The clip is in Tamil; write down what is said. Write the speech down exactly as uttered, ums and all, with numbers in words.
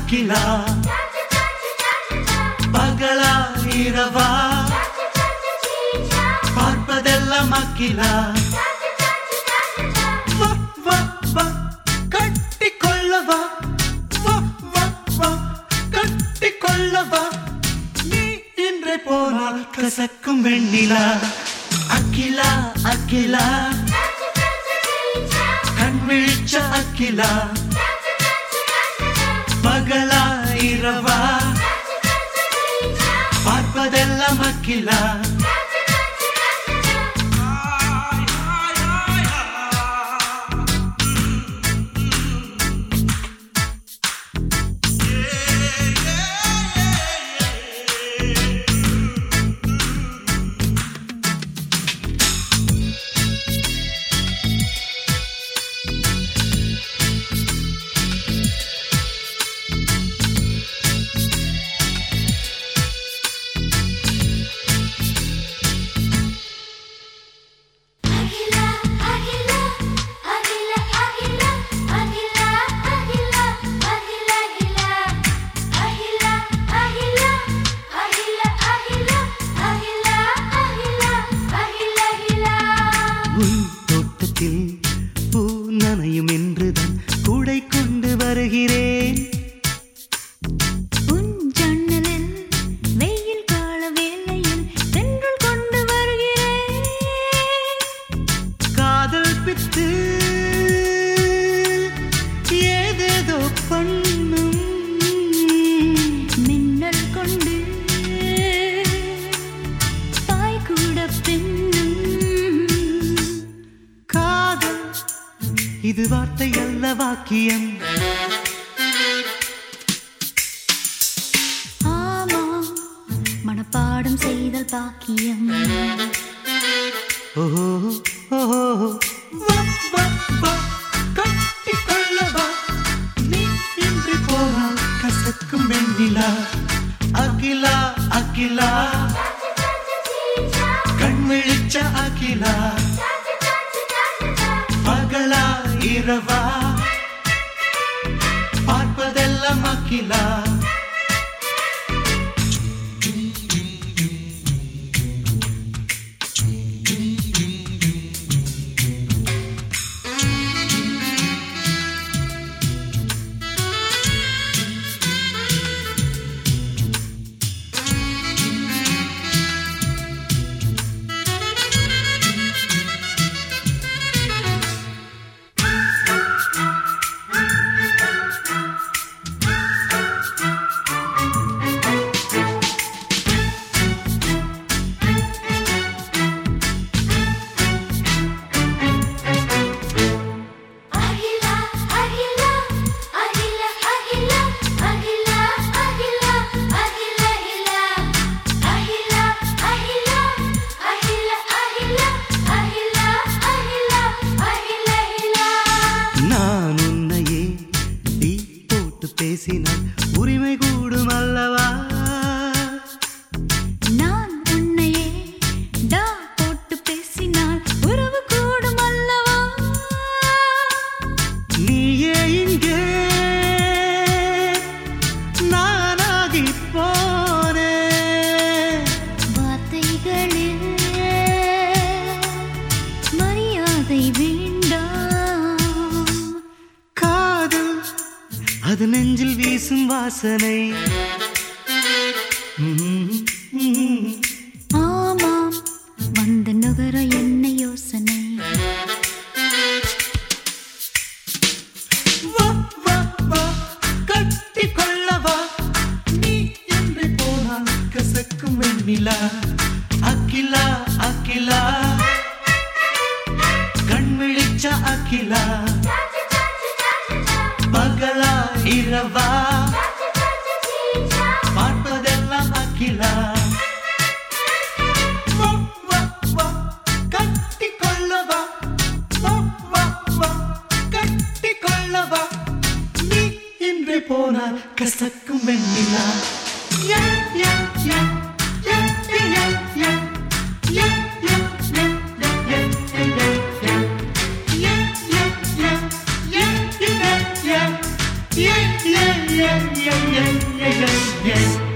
அகிலா பகலா இரவா பார்ப்பதெல்லாம் அகிலா வா வா வா கட்டி கொள்ளவா வா வா வா கட்டி கொள்ளவா நீ இன்றே போனால் கசக்கும் வெண்ணிலா அகிலா அகிலா கண் விழிச்ச அகிலா பகலா இரவா பார்ப்பதெல்லாம் அகிலா பூ நனையும் என்றுதான் கூடை கொண்டு வருகிறேன் உன் ஜன்னலில் வெயில் கால வேளையில் தென்றல் கொண்டு வருகிறேன் காதல் பித்து ஏதேதோ பண்ணும் மின்னல் கொண்டு பாய் கூட பின்னும் இது வார்த்தை அல்ல வாக்கியம் ஆமா மனப்பாடம் செய்தல் பாக்கியம் ஓஹோ ஓஹோ வா வா வா கட்டி கொள்ளவா நீ இன்றி போனால் கசக்கும் வெண்ணிலா அகிலா அகிலா கண் விழிச்ச அகிலா பகலா இரவா பார்ப்பதெல்லாம் அகிலா பேசினால் உரிமை கூடும் அல்லவா நான் உன்னையே டா போட்டு பேசினால் உறவு கூடும் அல்லவா நீயே இங்கே நானாகி போனே வார்த்தைகளில் மரியாதை வேண்டாம் காதல் அது நெஞ்சில் வீசும் வாசனை ஆமாம் வந்த நுகர என்ன யோசனை வா வா வா கட்டி கொள்ளவா நீ என்று போனால் கசக்கும் வெண்ணிலா அகிலா அகிலா கண் விழிச்ச அகிலா பகலா இரவா பார்ப்பதெல்லாம் அகிலா வா வா வா கட்டி கொள்ளவா வா வா வா கட்டி கொள்ளவா நீ இன்று போனால் கசக்கும் வெண்ணிலா யா யா யா யா யா யா யா யா Yeah, yeah, yeah. yeah, yeah, yeah, yeah, yeah, yeah.